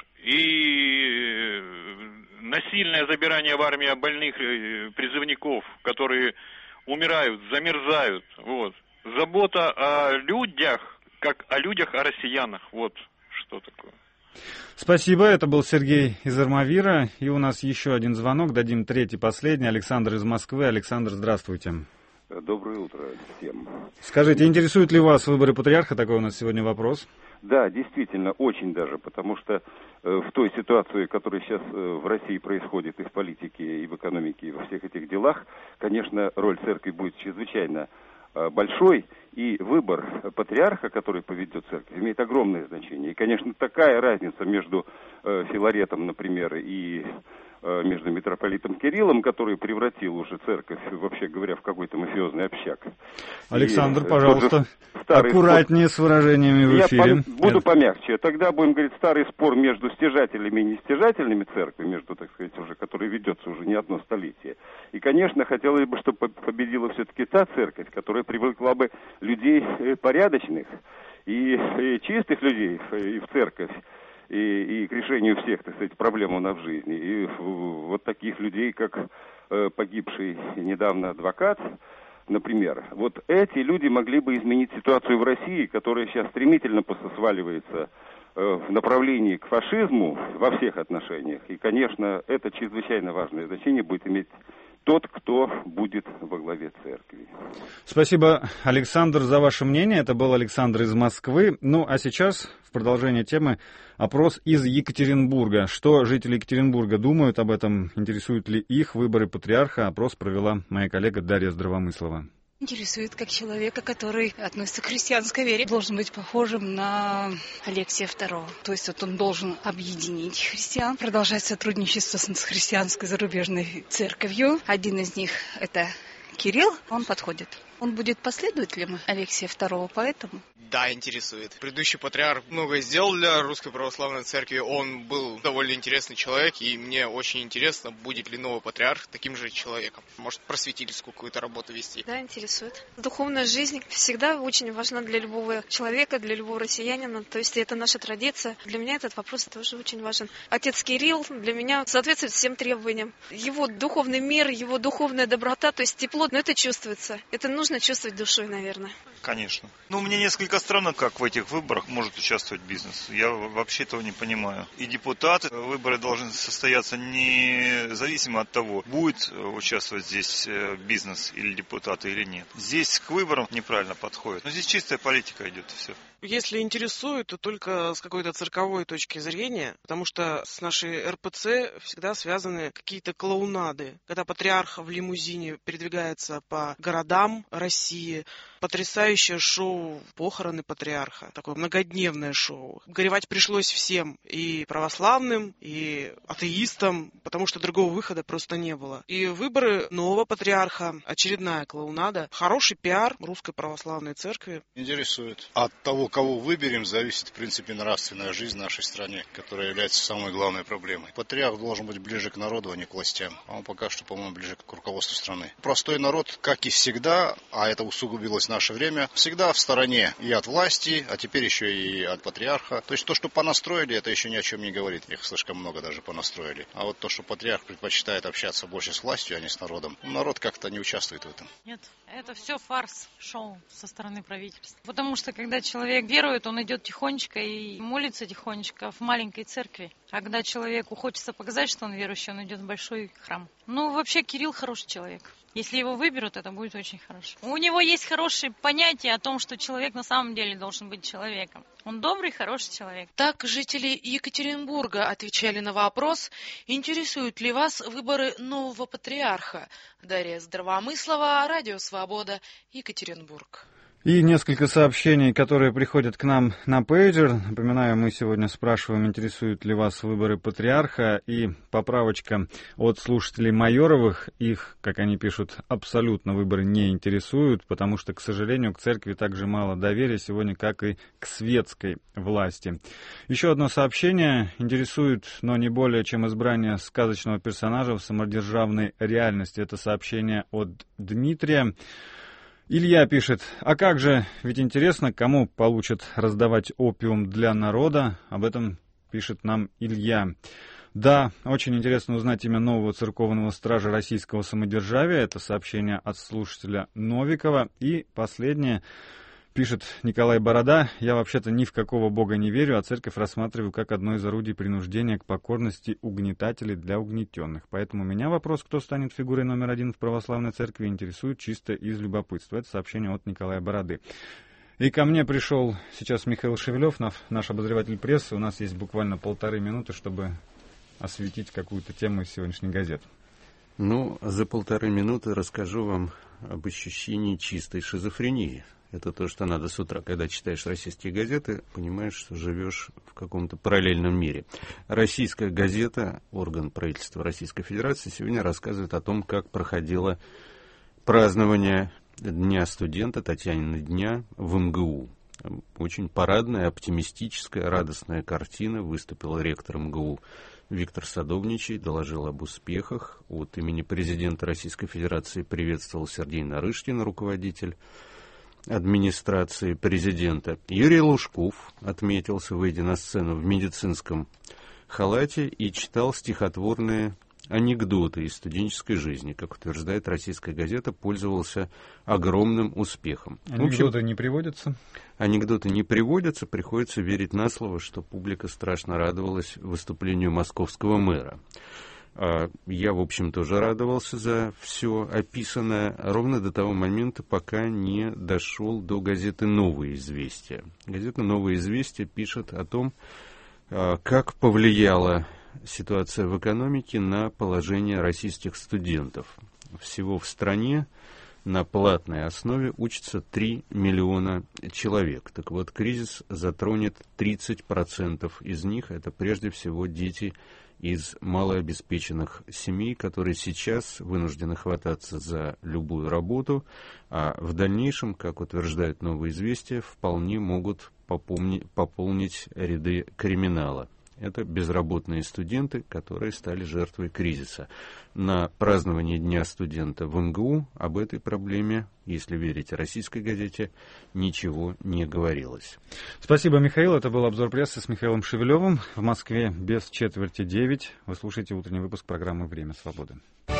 И насильное забирание в армию больных призывников, которые умирают, замерзают. Забота о людях, как о людях, о россиянах. Что такое. Спасибо, это был Сергей из Армавира. И у нас еще один звонок, дадим третий, последний. Александр из Москвы. Александр, здравствуйте. Доброе утро всем. Скажите, интересуют ли вас выборы патриарха? Такой у нас сегодня вопрос. Да, действительно, очень даже, потому что в той ситуации, которая сейчас в России происходит и в политике, и в экономике, и во всех этих делах, конечно, роль церкви будет чрезвычайно большой, и выбор патриарха, который поведет церковь, имеет огромное значение. И, конечно, такая разница между Филаретом, например, и между митрополитом Кириллом, который превратил уже церковь, вообще говоря, в какой-то мафиозный общак. Александр, пожалуйста, аккуратнее с выражениями в эфире. Я буду помягче. Тогда будем говорить старый спор между стяжательными и нестяжательными церквями, между, так сказать, который ведется уже не одно столетие. И, конечно, хотелось бы, чтобы победила все-таки та церковь, которая привлекла бы людей порядочных и чистых людей и в церковь. И к решению всех, так сказать, проблем у нас в жизни. И таких людей, как погибший недавно адвокат, например, эти люди могли бы изменить ситуацию в России, которая сейчас стремительно сваливается в направлении к фашизму во всех отношениях. И, конечно, это чрезвычайно важное значение будет иметь тот, кто будет во главе церкви. Спасибо, Александр, за ваше мнение. Это был Александр из Москвы. Ну, а сейчас, в продолжение темы, опрос из Екатеринбурга. Что жители Екатеринбурга думают об этом? Интересуют ли их выборы патриарха? Опрос провела моя коллега Дарья Здравомыслова. Интересует как человека, который относится к христианской вере, должен быть похожим на Алексия II. То есть вот он должен объединить христиан, продолжать сотрудничество с христианской зарубежной церковью. Один из них — это Кирилл, он подходит. Он будет последователем Алексия II, поэтому... Да, интересует. Предыдущий патриарх многое сделал для Русской Православной Церкви. Он был довольно интересный человек, и мне очень интересно, будет ли новый патриарх таким же человеком. Может, просветительскую какую-то работу вести. Да, интересует. Духовная жизнь всегда очень важна для любого человека, для любого россиянина. То есть это наша традиция. Для меня этот вопрос тоже очень важен. Отец Кирилл для меня соответствует всем требованиям. Его духовный мир, его духовная доброта, то есть тепло, но это чувствуется. Это нужно чувствовать душой, наверное. Конечно. Ну, мне несколько странно, как в этих выборах может участвовать бизнес. Я вообще этого не понимаю. И депутаты, выборы должны состояться независимо от того, будет участвовать здесь бизнес или депутаты или нет. Здесь к выборам неправильно подходит. Но здесь чистая политика идет, и все. Если интересует, то только с какой-то цирковой точки зрения, потому что с нашей РПЦ всегда связаны какие-то клоунады. Когда патриарх в лимузине передвигается по городам России, потрясающее шоу «Похороны патриарха», такое многодневное шоу. Горевать пришлось всем, и православным, и атеистам, потому что другого выхода просто не было. И выборы нового патриарха, очередная клоунада, хороший пиар Русской Православной Церкви. Интересует. От того, кого выберем, зависит, в принципе, нравственная жизнь в нашей стране, которая является самой главной проблемой. Патриарх должен быть ближе к народу, а не к властям. А он пока что, по-моему, ближе к руководству страны. Простой народ, как и всегда, а это усугубилось в наше время, всегда в стороне и от власти, а теперь еще и от патриарха. То есть то, что понастроили, это еще ни о чем не говорит. Их слишком много даже понастроили. А вот то, что патриарх предпочитает общаться больше с властью, а не с народом, народ как-то не участвует в этом. Нет, это все фарс, шоу со стороны правительства. Потому что когда человек верует, он идет тихонечко и молится тихонечко в маленькой церкви. А когда человеку хочется показать, что он верующий, он идет в большой храм. Ну, вообще, Кирилл хороший человек. Если его выберут, это будет очень хорошо. У него есть хорошее понятие о том, что человек на самом деле должен быть человеком. Он добрый, хороший человек. Так жители Екатеринбурга отвечали на вопрос, интересуют ли вас выборы нового патриарха. Дарья Здравомыслова, Радио Свобода, Екатеринбург. И несколько сообщений, которые приходят к нам на пейджер. Напоминаю, мы сегодня спрашиваем, интересуют ли вас выборы патриарха. И поправочка от слушателей Майоровых. Их, как они пишут, абсолютно выборы не интересуют, потому что, к сожалению, к церкви так же мало доверия сегодня, как и к светской власти. Еще одно сообщение интересует, но не более, чем избрание сказочного персонажа в самодержавной реальности. Это сообщение от Дмитрия. Илья пишет, а как же, ведь интересно, кому получат раздавать опиум для народа, об этом пишет нам Илья. Да, очень интересно узнать имя нового церковного стража российского самодержавия, это сообщение от слушателя Новикова. И последнее, пишет Николай Борода, я вообще-то ни в какого бога не верю, а церковь рассматриваю как одно из орудий принуждения к покорности угнетателей для угнетенных. Поэтому меня вопрос, кто станет фигурой номер один в православной церкви, интересует чисто из любопытства. Это сообщение от Николая Бороды. И ко мне пришел сейчас Михаил Шевелев, наш обозреватель прессы. У нас есть буквально 1,5 минуты, чтобы осветить какую-то тему из сегодняшней газеты. Ну, за 1,5 минуты расскажу вам об ощущении чистой шизофрении. Это то, что надо с утра. Когда читаешь российские газеты, понимаешь, что живешь в каком-то параллельном мире. Российская газета, орган правительства Российской Федерации, сегодня рассказывает о том, как проходило празднование Дня студента, Татьянина дня в МГУ. Очень парадная, оптимистическая, радостная картина. Выступил ректор МГУ Виктор Садовничий, доложил об успехах. От имени президента Российской Федерации приветствовал Сергей Нарышкин, руководитель администрации президента. Юрий Лужков отметился, выйдя на сцену в медицинском халате, и читал стихотворные анекдоты из студенческой жизни. Как утверждает российская газета, пользовался огромным успехом. Анекдоты не приводятся? Анекдоты не приводятся, приходится верить на слово, что публика страшно радовалась выступлению московского мэра. Я, в общем, тоже радовался за все описанное, ровно до того момента, пока не дошел до газеты «Новые известия». Газета «Новые известия» пишет о том, как повлияла ситуация в экономике на положение российских студентов. Всего в стране на платной основе учатся 3 миллиона человек. Так вот, кризис затронет 30% из них. Это прежде всего дети из малообеспеченных семей, которые сейчас вынуждены хвататься за любую работу, а в дальнейшем, как утверждают «Новые известия», вполне могут пополнить ряды криминала. Это безработные студенты, которые стали жертвой кризиса. На праздновании Дня студента в МГУ об этой проблеме, если верить «Российской газете», ничего не говорилось. Спасибо, Михаил. Это был обзор прессы с Михаилом Шевелевым. В Москве без 8:45. Вы слушаете утренний выпуск программы «Время свободы».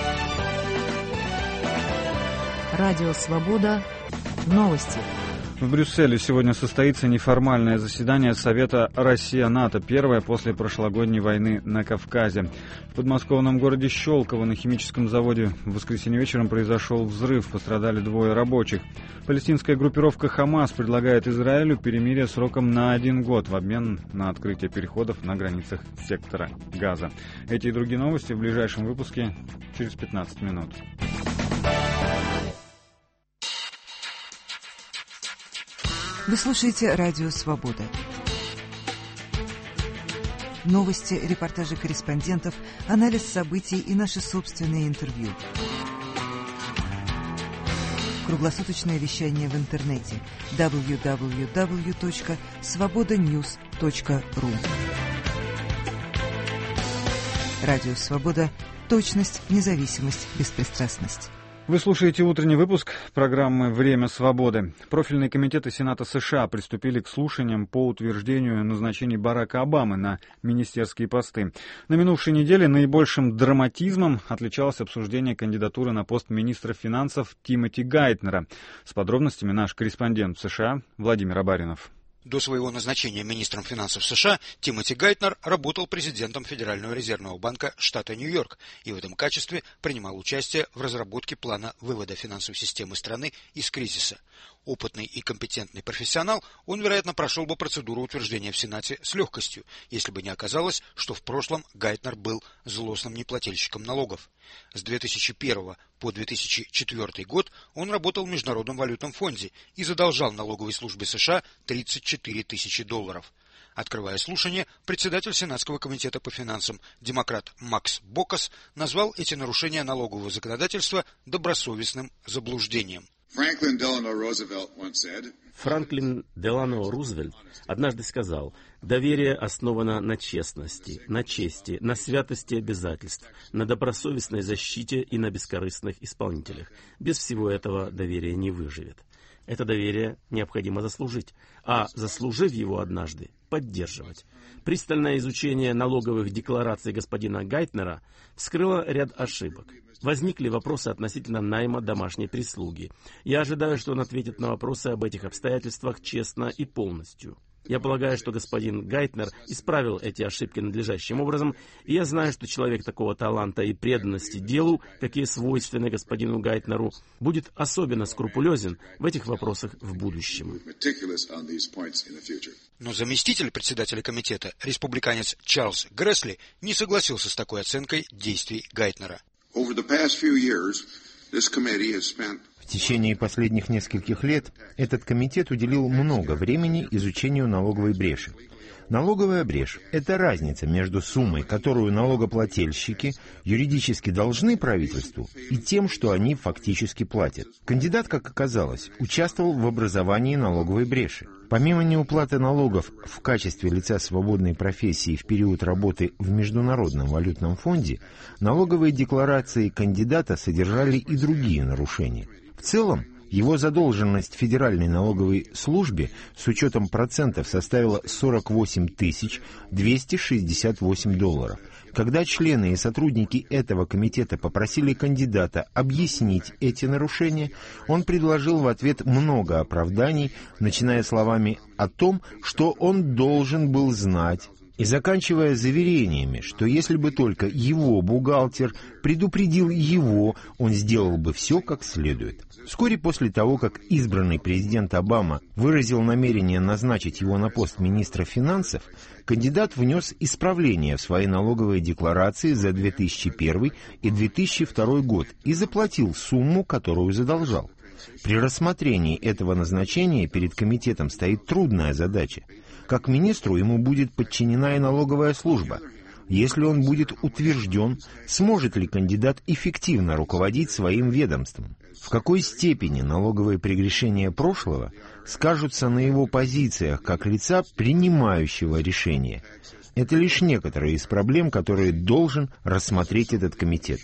Радио «Свобода». Новости. В Брюсселе сегодня состоится неформальное заседание Совета Россия-НАТО, первое после прошлогодней войны на Кавказе. В подмосковном городе Щелково на химическом заводе в воскресенье вечером произошел взрыв, пострадали 2 рабочих. Палестинская группировка «Хамас» предлагает Израилю перемирие сроком на 1 год в обмен на открытие переходов на границах сектора Газа. Эти и другие новости в ближайшем выпуске через 15 минут. Вы слушаете Радио Свобода. Новости, репортажи корреспондентов, анализ событий и наши собственные интервью. Круглосуточное вещание в интернете www.svobodanews.ru. Радио Свобода. Точность, независимость, беспристрастность. Вы слушаете утренний выпуск программы «Время свободы». Профильные комитеты Сената США приступили к слушаниям по утверждению назначений Барака Обамы на министерские посты. На минувшей неделе наибольшим драматизмом отличалось обсуждение кандидатуры на пост министра финансов Тимоти Гайтнера. С подробностями наш корреспондент в США Владимир Абаринов. До своего назначения министром финансов США Тимоти Гайтнер работал президентом Федерального резервного банка штата Нью-Йорк и в этом качестве принимал участие в разработке плана вывода финансовой системы страны из кризиса. Опытный и компетентный профессионал, он, вероятно, прошел бы процедуру утверждения в Сенате с легкостью, если бы не оказалось, что в прошлом Гайтнер был злостным неплательщиком налогов. С 2001 по 2004 год он работал в Международном валютном фонде и задолжал налоговой службе США $34 тысячи. Открывая слушание, председатель Сенатского комитета по финансам, демократ Макс Бокас, назвал эти нарушения налогового законодательства добросовестным заблуждением. Франклин Делано Рузвельт однажды сказал: «Доверие основано на честности, на чести, на святости обязательств, на добросовестной защите и на бескорыстных исполнителях. Без всего этого доверие не выживет». Это доверие необходимо заслужить, а заслужив его однажды, поддерживать. Пристальное изучение налоговых деклараций господина Гайтнера вскрыло ряд ошибок. Возникли вопросы относительно найма домашней прислуги. Я ожидаю, что он ответит на вопросы об этих обстоятельствах честно и полностью. Я полагаю, что господин Гайтнер исправил эти ошибки надлежащим образом, и я знаю, что человек такого таланта и преданности делу, какие свойственны господину Гайтнеру, будет особенно скрупулезен в этих вопросах в будущем. Но заместитель председателя комитета, республиканец Чарльз Грэсли, не согласился с такой оценкой действий Гайтнера. В течение последних нескольких лет этот комитет уделил много времени изучению налоговой бреши. Налоговая брешь – это разница между суммой, которую налогоплательщики юридически должны правительству, и тем, что они фактически платят. Кандидат, как оказалось, участвовал в образовании налоговой бреши. Помимо неуплаты налогов в качестве лица свободной профессии в период работы в Международном валютном фонде, налоговые декларации кандидата содержали и другие нарушения. В целом, его задолженность Федеральной налоговой службе с учетом процентов составила $48 268. Когда члены и сотрудники этого комитета попросили кандидата объяснить эти нарушения, он предложил в ответ много оправданий, начиная словами о том, что он должен был знать, и заканчивая заверениями, что если бы только его бухгалтер предупредил его, он сделал бы все как следует. Вскоре после того, как избранный президент Обама выразил намерение назначить его на пост министра финансов, кандидат внес исправления в свои налоговые декларации за 2001 и 2002 год и заплатил сумму, которую задолжал. При рассмотрении этого назначения перед комитетом стоит трудная задача. Как министру ему будет подчинена и налоговая служба. Если он будет утвержден, сможет ли кандидат эффективно руководить своим ведомством? В какой степени налоговые прегрешения прошлого скажутся на его позициях как лица, принимающего решения? Это лишь некоторые из проблем, которые должен рассмотреть этот комитет.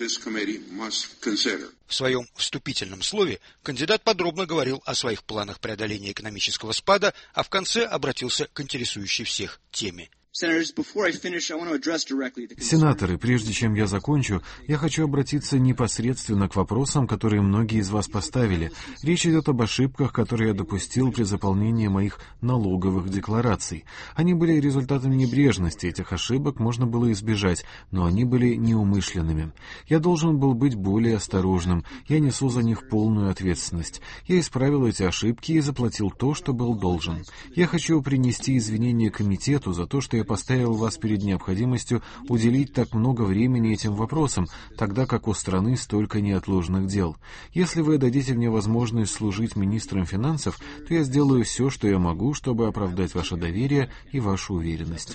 В своем вступительном слове кандидат подробно говорил о своих планах преодоления экономического спада, а в конце обратился к интересующей всех теме. Сенаторы, прежде чем я закончу, я хочу обратиться непосредственно к вопросам, которые многие из вас поставили. Речь идет об ошибках, которые я допустил при заполнении моих налоговых деклараций. Они были результатом небрежности, этих ошибок можно было избежать, но они были неумышленными. Я должен был быть более осторожным, я несу за них полную ответственность. Я исправил эти ошибки и заплатил то, что был должен. Я хочу принести извинения комитету за то, что я поставил вас перед необходимостью уделить так много времени этим вопросам, тогда как у страны столько неотложных дел. Если вы дадите мне возможность служить министром финансов, то я сделаю все, что я могу, чтобы оправдать ваше доверие и вашу уверенность.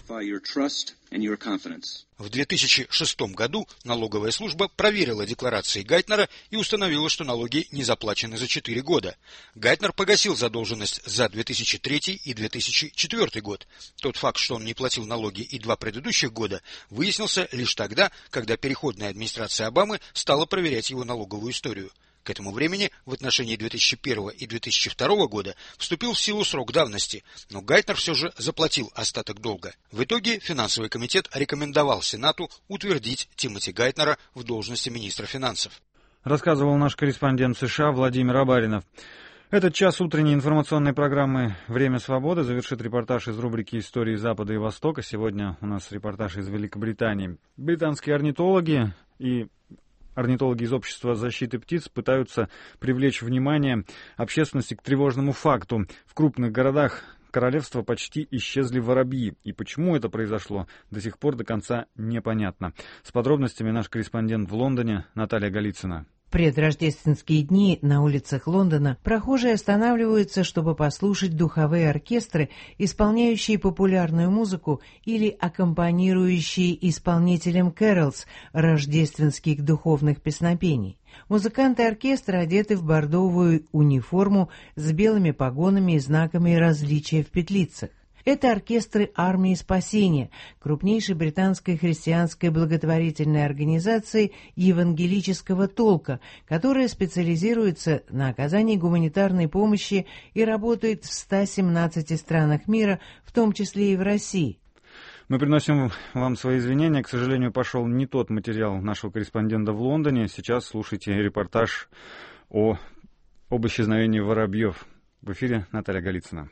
В 2006 году налоговая служба проверила декларации Гайтнера и установила, что налоги не заплачены за 4 года. Гайтнер погасил задолженность за 2003 и 2004 год. Тот факт, что он не платил налоги и 2 предыдущих года, выяснился лишь тогда, когда переходная администрация Обамы стала проверять его налоговую историю. К этому времени в отношении 2001 и 2002 года вступил в силу срок давности, но Гайтнер все же заплатил остаток долга. В итоге финансовый комитет рекомендовал Сенату утвердить Тимоти Гайтнера в должности министра финансов. Рассказывал наш корреспондент США Владимир Абаринов. Этот час утренней информационной программы «Время свободы» завершит репортаж из рубрики «Истории Запада и Востока». Сегодня у нас репортаж из Великобритании. Британские орнитологи из Общества защиты птиц пытаются привлечь внимание общественности к тревожному факту. В крупных городах королевства почти исчезли воробьи. И почему это произошло, до сих пор до конца непонятно. С подробностями наш корреспондент в Лондоне Наталья Голицына. В предрождественские дни на улицах Лондона прохожие останавливаются, чтобы послушать духовые оркестры, исполняющие популярную музыку или аккомпанирующие исполнителям кэролс, рождественских духовных песнопений. Музыканты оркестра одеты в бордовую униформу с белыми погонами и знаками различия в петлицах. Это оркестры Армии Спасения, крупнейшей британской христианской благотворительной организации евангелического толка, которая специализируется на оказании гуманитарной помощи и работает в 117 странах мира, в том числе и в России. Мы приносим вам свои извинения. К сожалению, пошел не тот материал нашего корреспондента в Лондоне. Сейчас слушайте репортаж об исчезновении воробьев. В эфире Наталья Голицына.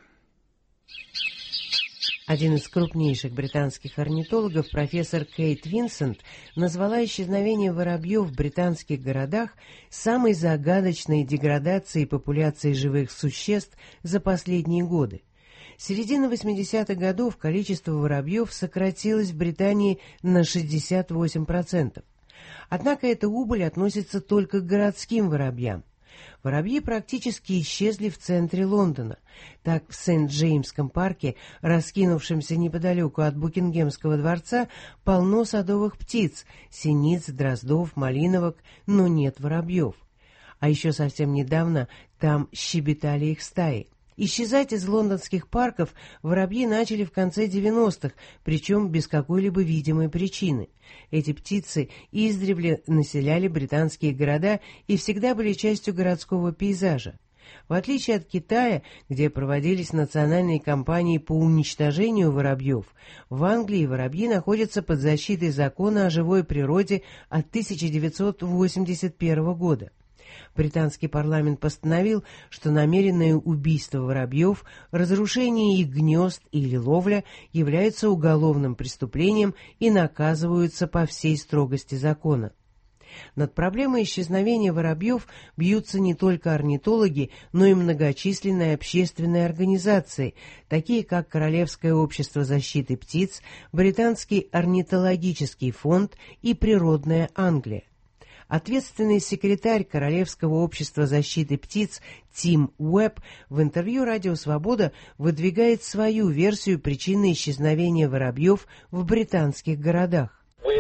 Один из крупнейших британских орнитологов, профессор Кейт Винсент, назвала исчезновение воробьев в британских городах самой загадочной деградацией популяции живых существ за последние годы. С середины 80-х годов количество воробьев сократилось в Британии на 68%. Однако эта убыль относится только к городским воробьям. Воробьи практически исчезли в центре Лондона. Так, в Сент-Джеймском парке, раскинувшемся неподалеку от Букингемского дворца, полно садовых птиц, синиц, дроздов, малиновок, но нет воробьев. А еще совсем недавно там щебетали их стаи. Исчезать из лондонских парков воробьи начали в конце 90-х, причем без какой-либо видимой причины. Эти птицы издревле населяли британские города и всегда были частью городского пейзажа. В отличие от Китая, где проводились национальные кампании по уничтожению воробьев, в Англии воробьи находятся под защитой закона о живой природе от 1981 года. Британский парламент постановил, что намеренное убийство воробьев, разрушение их гнезд или ловля являются уголовным преступлением и наказываются по всей строгости закона. Над проблемой исчезновения воробьев бьются не только орнитологи, но и многочисленные общественные организации, такие как Королевское общество защиты птиц, Британский орнитологический фонд и Природная Англия. Ответственный секретарь Королевского общества защиты птиц Тим Уэбб в интервью «Радио Свобода» выдвигает свою версию причины исчезновения воробьев в британских городах.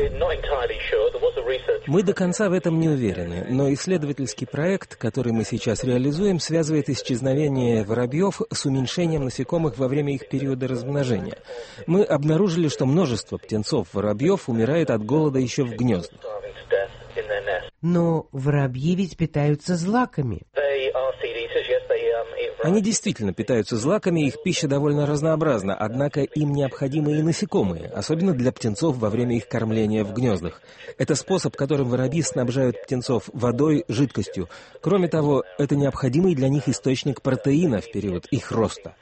Мы до конца в этом не уверены, но исследовательский проект, который мы сейчас реализуем, связывает исчезновение воробьев с уменьшением насекомых во время их периода размножения. Мы обнаружили, что множество птенцов-воробьев умирает от голода еще в гнездах. Но воробьи ведь питаются злаками. Они действительно питаются злаками, их пища довольно разнообразна, однако им необходимы и насекомые, особенно для птенцов во время их кормления в гнездах. Это способ, которым воробьи снабжают птенцов водой, жидкостью. Кроме того, это необходимый для них источник протеина в период их роста.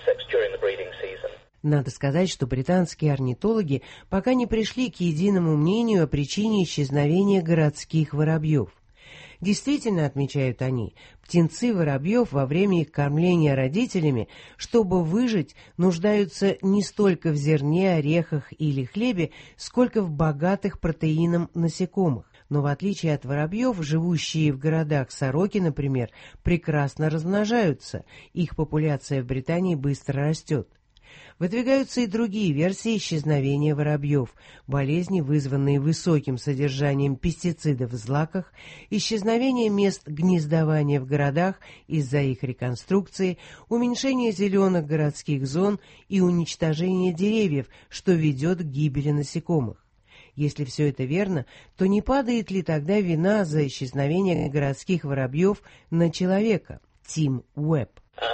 Надо сказать, что британские орнитологи пока не пришли к единому мнению о причине исчезновения городских воробьев. Действительно, отмечают они, птенцы воробьев во время их кормления родителями, чтобы выжить, нуждаются не столько в зерне, орехах или хлебе, сколько в богатых протеином насекомых. Но в отличие от воробьев, живущие в городах сороки, например, прекрасно размножаются, их популяция в Британии быстро растет. Выдвигаются и другие версии исчезновения воробьев: болезни, вызванные высоким содержанием пестицидов в злаках, исчезновение мест гнездования в городах из-за их реконструкции, уменьшение зеленых городских зон и уничтожение деревьев, что ведет к гибели насекомых. Если все это верно, то не падает ли тогда вина за исчезновение городских воробьев на человека? Тим Уэбб.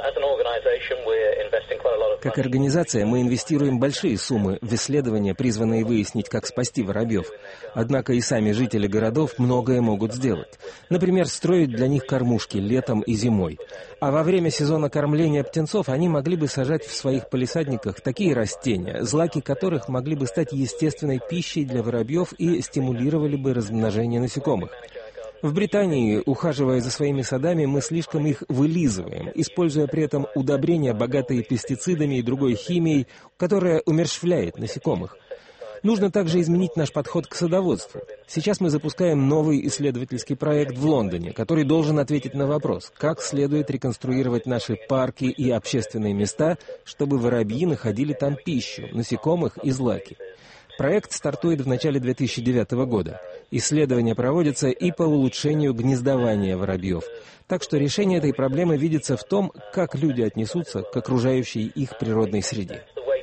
Как организация мы инвестируем большие суммы в исследования, призванные выяснить, как спасти воробьев. Однако и сами жители городов многое могут сделать. Например, строить для них кормушки летом и зимой. А во время сезона кормления птенцов они могли бы сажать в своих палисадниках такие растения, злаки которых могли бы стать естественной пищей для воробьев и стимулировали бы размножение насекомых. В Британии, ухаживая за своими садами, мы слишком их вылизываем, используя при этом удобрения, богатые пестицидами и другой химией, которая умерщвляет насекомых. Нужно также изменить наш подход к садоводству. Сейчас мы запускаем новый исследовательский проект в Лондоне, который должен ответить на вопрос, как следует реконструировать наши парки и общественные места, чтобы воробьи находили там пищу, насекомых и злаки. Проект стартует в начале 2009 года. Исследования проводятся и по улучшению гнездования воробьев. Так что решение этой проблемы видится в том, как люди отнесутся к окружающей их природной среде.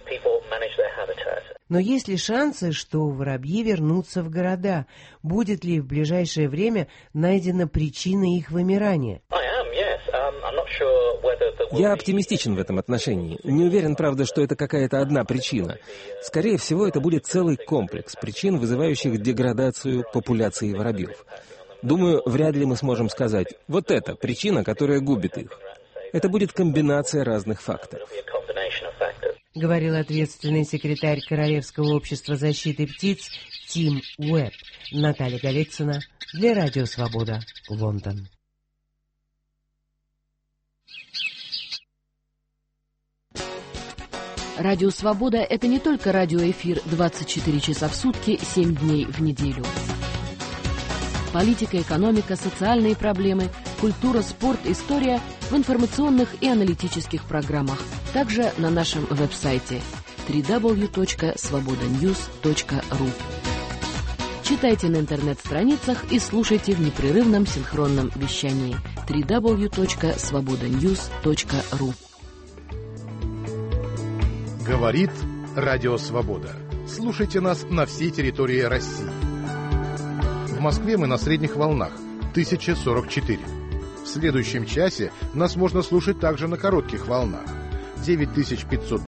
Но есть ли шансы, что воробьи вернутся в города? Будет ли в ближайшее время найдена причина их вымирания? Я оптимистичен в этом отношении. Не уверен, правда, что это какая-то одна причина. Скорее всего, это будет целый комплекс причин, вызывающих деградацию популяции воробьев. Думаю, вряд ли мы сможем сказать, вот это причина, которая губит их. Это будет комбинация разных факторов. Говорил ответственный секретарь Королевского общества защиты птиц Тим Уэбб. Наталья Голицына для Радио Свобода, Лондон. Радио «Свобода» — это не только радиоэфир 24 часа в сутки, 7 дней в неделю. Политика, экономика, социальные проблемы, культура, спорт, история в информационных и аналитических программах. Также на нашем веб-сайте www.svobodanews.ru. Читайте на интернет-страницах и слушайте в непрерывном синхронном вещании www.svobodanews.ru. Говорит Радио Свобода. Слушайте нас на всей территории России. В Москве мы на средних волнах 1044. В следующем часе нас можно слушать также на коротких волнах 9500